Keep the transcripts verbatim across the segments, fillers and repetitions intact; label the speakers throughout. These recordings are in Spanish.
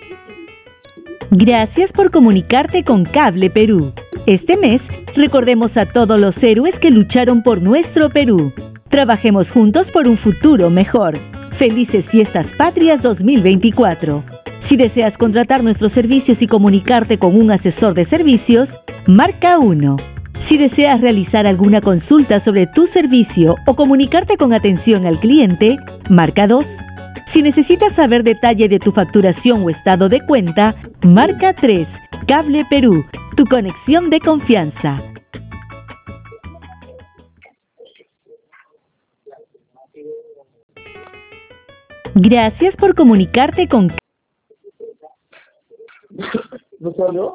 Speaker 1: Gracias por comunicarte con Cable Perú. Este mes, recordemos a todos los héroes que lucharon por nuestro Perú. Trabajemos juntos por un futuro mejor. Felices Fiestas Patrias dos mil veinticuatro. Si deseas contratar nuestros servicios y comunicarte con un asesor de servicios, marca uno. Si deseas realizar alguna consulta sobre tu servicio o comunicarte con atención al cliente, marca dos. Si necesitas saber detalle de tu facturación o estado de cuenta, marca tres. Cable Perú, tu conexión de confianza. Gracias por comunicarte con...
Speaker 2: ¿No salió?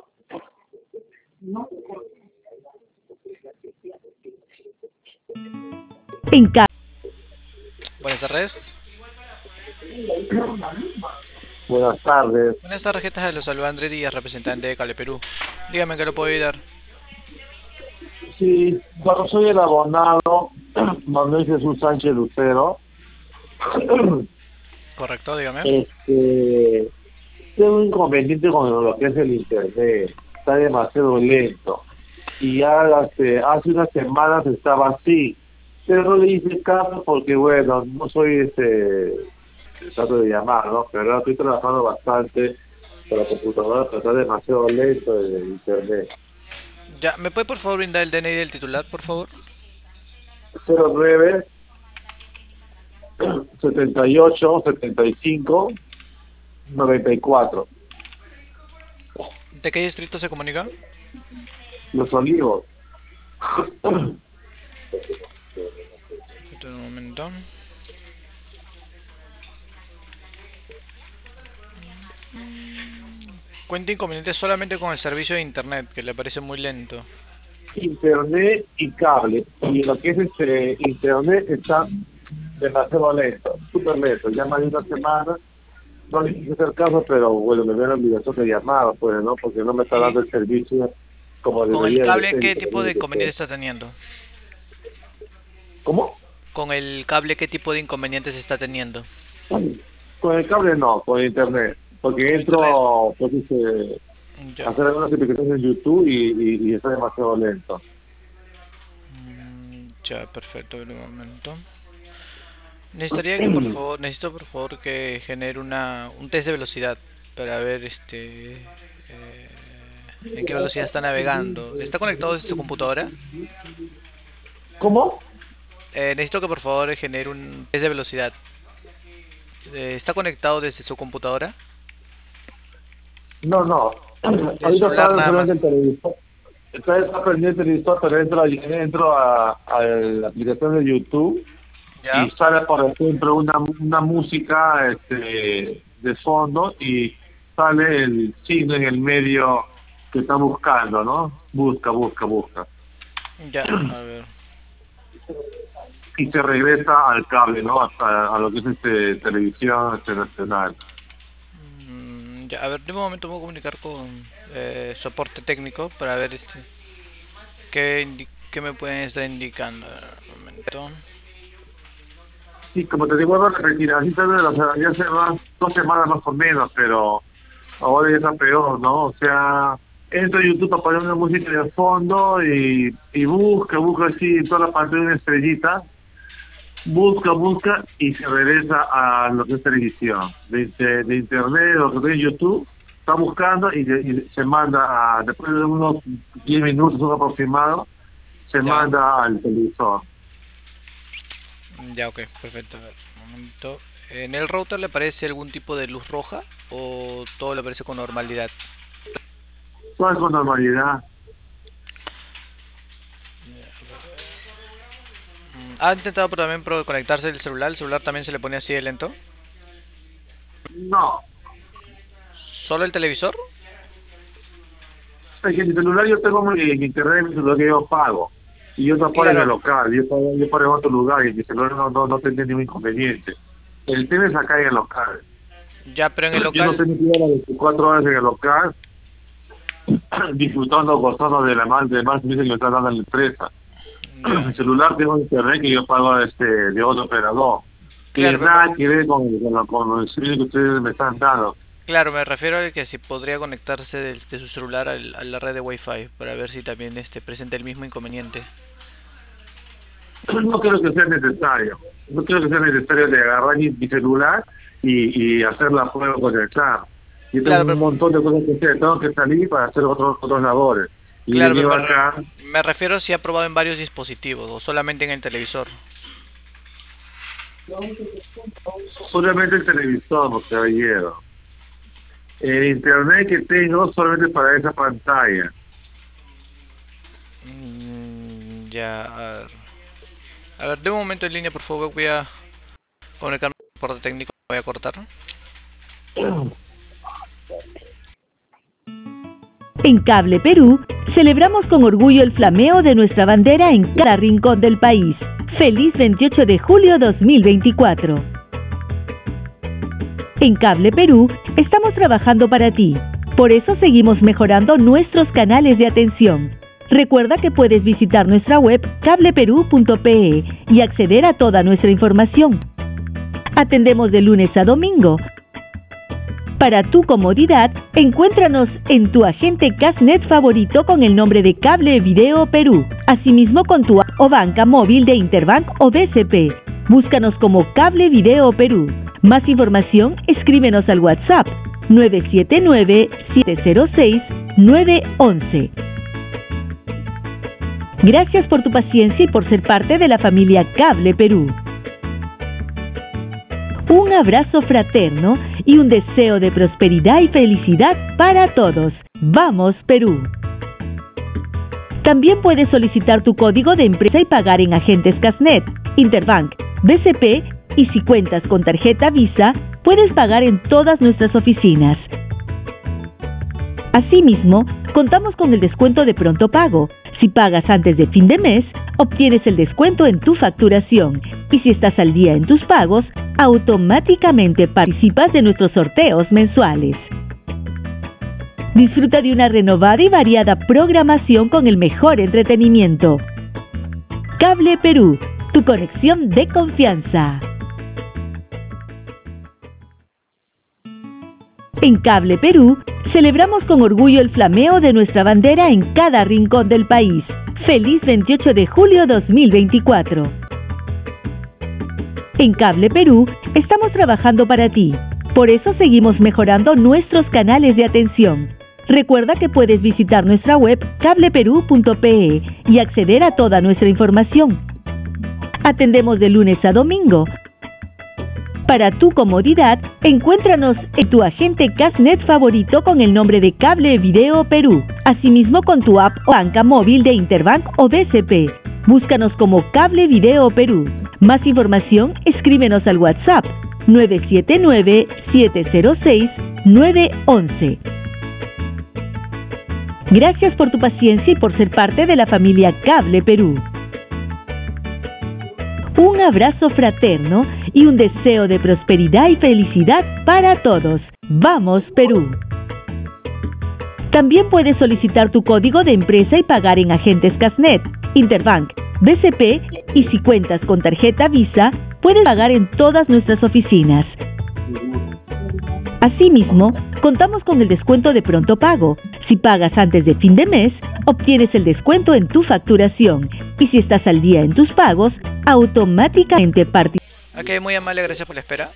Speaker 1: En ca...
Speaker 3: Buenas tardes.
Speaker 2: Buenas tardes.
Speaker 3: Buenas tarjetas, los saluda Andrés Díaz, representante de Cable Perú. Dígame en qué lo puedo ayudar.
Speaker 2: Sí, bueno, soy el abonado Manuel Jesús Sánchez Lucero.
Speaker 3: Correcto, dígame.
Speaker 2: Este, tengo un inconveniente con lo que es el internet. Está demasiado lento. Y ya hace, hace unas semanas estaba así. Pero no le hice caso porque, bueno, no soy este... trato de llamar, ¿no? Pero ahora estoy trabajando bastante con la computadora, pero está demasiado lento el internet.
Speaker 3: Ya, ¿me puede por favor brindar el D N I del titular, por favor?
Speaker 2: cero nueve setenta y ocho setenta y cinco noventa y cuatro.
Speaker 3: ¿De qué distrito se comunica?
Speaker 2: Los Olivos.
Speaker 3: Un momento. Cuenta inconveniente solamente con el servicio de internet, que le parece muy lento.
Speaker 2: Internet y cable. Y lo que es este internet está demasiado lento, súper lento. Ya más de una semana, no le quise hacer caso, pero bueno, me veo la obligación de llamar, pues, ¿no? Porque no me está dando el servicio como
Speaker 3: ¿Con
Speaker 2: debería.
Speaker 3: el cable
Speaker 2: de
Speaker 3: qué
Speaker 2: ser,
Speaker 3: tipo de
Speaker 2: que
Speaker 3: inconveniente
Speaker 2: sea.
Speaker 3: está teniendo?
Speaker 2: ¿Cómo?
Speaker 3: ¿Con el cable qué tipo de inconvenientes está teniendo?
Speaker 2: Con el cable no, con internet. Porque
Speaker 3: Con
Speaker 2: entro, pues, este,
Speaker 3: Ya.
Speaker 2: a hacer algunas aplicaciones en YouTube y, y, y está demasiado lento.
Speaker 3: Mm, Ya, perfecto, un momento. Necesitaría que por favor, necesito por favor que genere una, un test de velocidad para ver este eh, en qué velocidad está navegando. ¿Está conectado desde su computadora?
Speaker 2: ¿Cómo?
Speaker 3: Eh, necesito que por favor genere un test de velocidad. Eh, ¿Está conectado desde su computadora?
Speaker 2: No, no.
Speaker 3: De
Speaker 2: Ahorita
Speaker 3: celular
Speaker 2: estaba
Speaker 3: nada
Speaker 2: entrando
Speaker 3: más.
Speaker 2: el televisor. Está, está prendiendo el televisor, pero entro, entro a, a la aplicación de YouTube
Speaker 3: ¿Ya?
Speaker 2: y sale, por ejemplo, una, una música este, de fondo y sale el signo en el medio que está buscando, ¿no? Busca, busca, busca.
Speaker 3: Ya, a ver.
Speaker 2: Y se regresa al cable, ¿no? Hasta a lo que es este televisión este, nacional.
Speaker 3: Mm, ya, a ver, de un momento me voy a comunicar con eh, soporte técnico para ver este qué, indi- qué me pueden estar indicando. A ver, un momento.
Speaker 2: Sí, como te digo, bueno, repetir, así tal vez, o sea, ya hace más, dos semanas más o menos, pero ahora ya está peor, ¿no? O sea, entro a YouTube para poner una música de fondo y, y busca, busca así en toda la pantalla una estrellita, busca, busca y se regresa a lo que es televisión, de, de, de internet, lo que es YouTube, está buscando y, de- y se manda, a, después de unos diez minutos un aproximado, se
Speaker 3: Ya,
Speaker 2: manda al televisor.
Speaker 3: ya, ok, perfecto. A ver, un momento. ¿En el router le aparece algún tipo de luz roja o todo le aparece con normalidad?
Speaker 2: Todo es con normalidad.
Speaker 3: Mm, ¿Ha intentado pero también pro- conectarse el celular? ¿El celular también se le pone así de lento?
Speaker 2: No.
Speaker 3: ¿Solo el televisor?
Speaker 2: Es que en mi celular yo tengo mi, mi internet en mi celular que yo pago. Y yo no pago en el
Speaker 3: Claro,
Speaker 2: local, yo pago, yo pago en otro lugar y mi celular no, no, no tiene ningún inconveniente. El tema es acá en el local.
Speaker 3: ya, pero en el
Speaker 2: Yo no
Speaker 3: local,
Speaker 2: tengo que ir a las veinticuatro horas en el local disfrutando, gozando de la más, de más servicio que me está dando la empresa.
Speaker 3: ya,
Speaker 2: Mi celular tengo internet que yo pago este de otro operador. Que
Speaker 3: claro, pero
Speaker 2: nada que ver con, con, con el servicio que ustedes me están dando.
Speaker 3: Claro, me refiero a que si podría conectarse de, de su celular al- a la red de Wi-Fi para ver si también este presenta el mismo inconveniente.
Speaker 2: No creo que sea necesario. No creo que sea necesario de agarrar mi, mi celular y, y hacer la prueba con el claro. Yo tengo
Speaker 3: Claro,
Speaker 2: un
Speaker 3: pero,
Speaker 2: montón de cosas que hacer. Tengo que salir para hacer otros otros labores. Y he
Speaker 3: claro, pero
Speaker 2: venido
Speaker 3: me, re-
Speaker 2: acá
Speaker 3: me refiero si ha probado en varios dispositivos o solamente en el televisor.
Speaker 2: solamente el televisor, no caballero. El internet que tengo solamente para esa pantalla.
Speaker 3: Mm, ya, a ver. A ver, de un momento en línea, por favor, voy a comunicarme con el técnico, voy a cortar.
Speaker 1: En Cable Perú, celebramos con orgullo el flameo de nuestra bandera en cada rincón del país. Feliz veintiocho de julio dos mil veinticuatro. En Cable Perú, estamos trabajando para ti. Por eso seguimos mejorando nuestros canales de atención. Recuerda que puedes visitar nuestra web cable perú punto pe y acceder a toda nuestra información. Atendemos de lunes a domingo. Para tu comodidad, encuéntranos en tu agente Casnet favorito con el nombre de Cable Video Perú, asimismo con tu app o banca móvil de Interbank o B C P. Búscanos como Cable Video Perú. Más información, escríbenos al WhatsApp nueve siete nueve, siete cero seis, nueve uno uno. Gracias por tu paciencia y por ser parte de la familia Cable Perú. Un abrazo fraterno y un deseo de prosperidad y felicidad para todos. ¡Vamos, Perú! También puedes solicitar tu código de empresa y pagar en agentes Casnet, Interbank, B C P y si cuentas con tarjeta Visa, puedes pagar en todas nuestras oficinas. Asimismo, contamos con el descuento de pronto pago. Si pagas antes de fin de mes, obtienes el descuento en tu facturación. Y si estás al día en tus pagos, automáticamente participas de nuestros sorteos mensuales. Disfruta de una renovada y variada programación con el mejor entretenimiento. Cable Perú, tu conexión de confianza. En Cable Perú, celebramos con orgullo el flameo de nuestra bandera en cada rincón del país. Feliz veintiocho de julio dos mil veinticuatro. En Cable Perú, estamos trabajando para ti. Por eso seguimos mejorando nuestros canales de atención. Recuerda que puedes visitar nuestra web cable perú punto pe y acceder a toda nuestra información. Atendemos de lunes a domingo. Para tu comodidad, encuéntranos en tu agente Casnet favorito con el nombre de Cable Video Perú, asimismo con tu app o banca móvil de Interbank o B C P. Búscanos como Cable Video Perú. Más información, escríbenos al WhatsApp nueve siete nueve, siete cero seis, nueve uno uno. Gracias por tu paciencia y por ser parte de la familia Cable Perú. Un abrazo fraterno y un deseo de prosperidad y felicidad para todos. ¡Vamos, Perú! También puedes solicitar tu código de empresa y pagar en agentes Casnet, Interbank, B C P y si cuentas con tarjeta Visa, puedes pagar en todas nuestras oficinas. Asimismo, contamos con el descuento de pronto pago. Si pagas antes de fin de mes, obtienes el descuento en tu facturación. Y si estás al día en tus pagos, automáticamente participas.
Speaker 3: Ok, muy amable, gracias por la espera.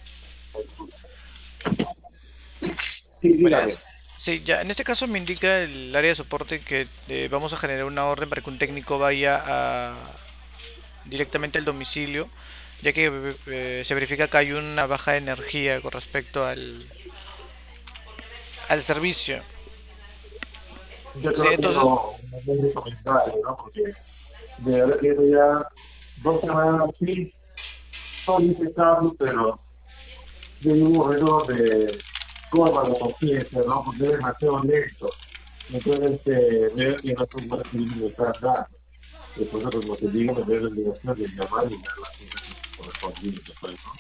Speaker 2: Sí, dígame.
Speaker 3: Sí, ya, en este caso me indica el área de soporte que eh, vamos a generar una orden para que un técnico vaya a, directamente al domicilio, ya que eh, se verifica que hay una baja de energía con respecto al, al servicio.
Speaker 2: Yo
Speaker 3: Sí,
Speaker 2: creo que
Speaker 3: entonces,
Speaker 2: no, no es recomendable, ¿no? Porque de verdad que llevo ya dos semanas así, todo infectado, pero yo llevo un reloj de coma de conciencia, ¿no? Porque es demasiado lento. Entonces, este, veo que no son buenas que me están dando. Después, como te digo, me veo la obligación de llamar y dar las cosas correspondientes, pues, ¿no?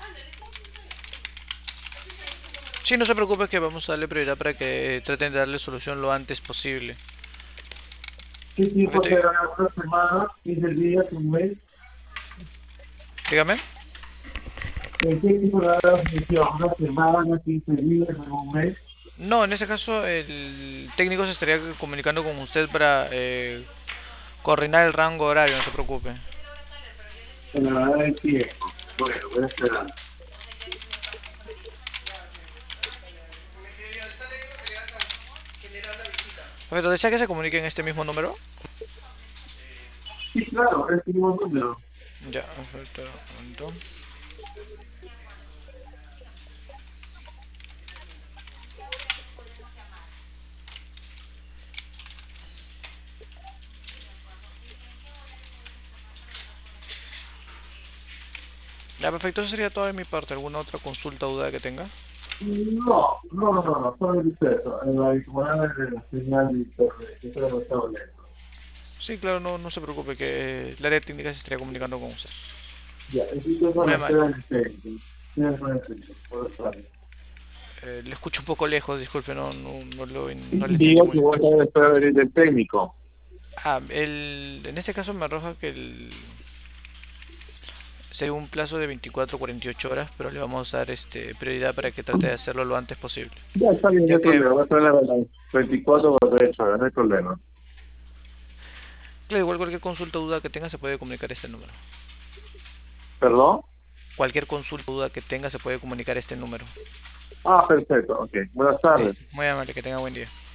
Speaker 3: sí, no se preocupe que vamos a darle prioridad para que traten de darle solución lo antes posible.
Speaker 2: ¿Qué tiempo
Speaker 3: Perfecto.
Speaker 2: será? ¿Una semana? ¿quince días? ¿Un mes?
Speaker 3: Dígame.
Speaker 2: ¿En qué tipo de función? ¿Una semana, quince días, un mes?
Speaker 3: No, en ese caso el técnico se estaría comunicando con usted para eh, coordinar el rango horario, no se preocupe.
Speaker 2: En la verdad del tiempo. Bueno, voy a esperar.
Speaker 3: Perfecto, ¿desea que se comunique en este mismo número?
Speaker 2: Sí, claro, es el mismo número.
Speaker 3: Ya, perfecto. Un momento. Ya, perfecto, eso sería todo de mi parte. ¿Alguna otra consulta o duda que tenga?
Speaker 2: No, no, no, no, no, solo el eso. En la disponibilidad de la señal de internet, que está demasiado lento.
Speaker 3: Sí, claro, no, no se preocupe, que el área técnica se estaría comunicando con usted.
Speaker 2: Ya, estoy con
Speaker 3: Muy
Speaker 2: la
Speaker 3: amable.
Speaker 2: espera del técnico. Estoy con el técnico, por estar.
Speaker 3: Eh, le escucho un poco lejos, disculpe, no, no, no, lo, no le entendí
Speaker 2: Digo
Speaker 3: muy
Speaker 2: que
Speaker 3: bien.
Speaker 2: voy a estar a la espera del técnico.
Speaker 3: Ah, el, en este caso me arroja que el, sería un plazo de veinticuatro a cuarenta y ocho horas, pero le vamos a dar este, prioridad para que trate de hacerlo lo antes posible.
Speaker 2: Ya está bien, no
Speaker 3: Ya
Speaker 2: hay
Speaker 3: que,
Speaker 2: problema. Voy a estar a las veinticuatro o cuarenta y ocho horas, no hay problema.
Speaker 3: claro, igual cualquier consulta o duda que tenga se puede comunicar a este número.
Speaker 2: ¿Perdón?
Speaker 3: Cualquier consulta o duda que tenga se puede comunicar a este número.
Speaker 2: Ah, perfecto. Ok. Buenas tardes.
Speaker 3: Listo. Muy amable, que tenga buen día.